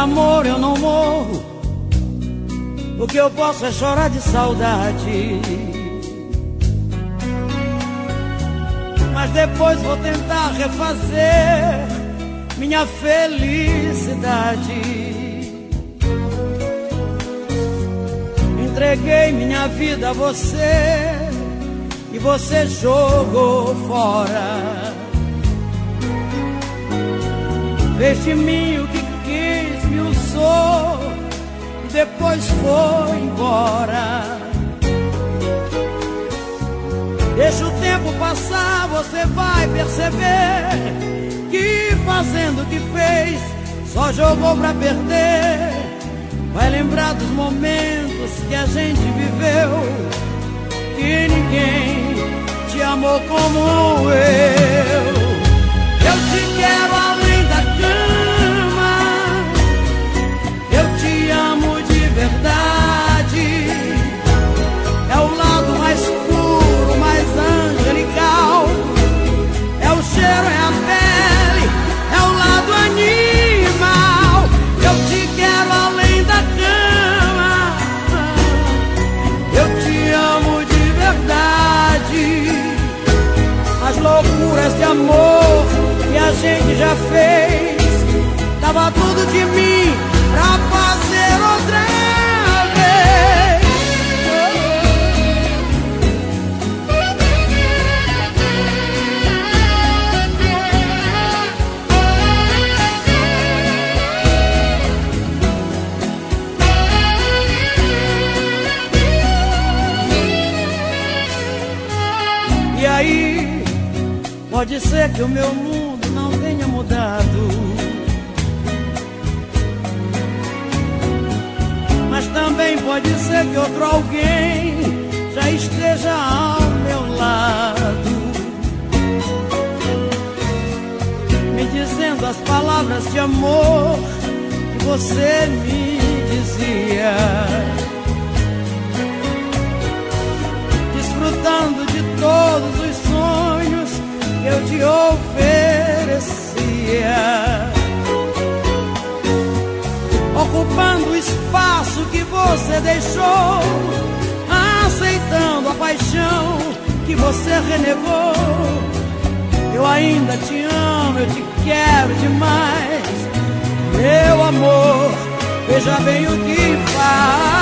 amor eu não morro, o que eu posso é chorar de saudade. Mas depois vou tentar refazer minha felicidade. Entreguei minha vida a você e você jogou fora. Fez de mim o que quis, me usou e depois foi embora. Deixa o tempo passar, você vai perceber que fazendo o que fez só jogou pra perder. Vai lembrar dos momentos que a gente viveu, que ninguém te amou como eu. Eu te quero além da cama, eu te amo de verdade. É o lado mais puro, mais angelical. É o cheiro, é a pele, é o lado animal. Eu te quero além da cama, eu te amo de verdade. As loucuras de amor que a gente já fez, dava tudo de mim pra fazer outra vez. E aí, pode ser que o meu mundo não tenha mudado, mas também pode ser que outro alguém já esteja ao meu lado, me dizendo as palavras de amor que você me dizia, desfrutando de todos os sonhos que eu te oferecia, ocupando o espaço que você deixou, aceitando a paixão que você renegou. Eu ainda te amo, eu te quero demais, meu amor, veja bem o que faz.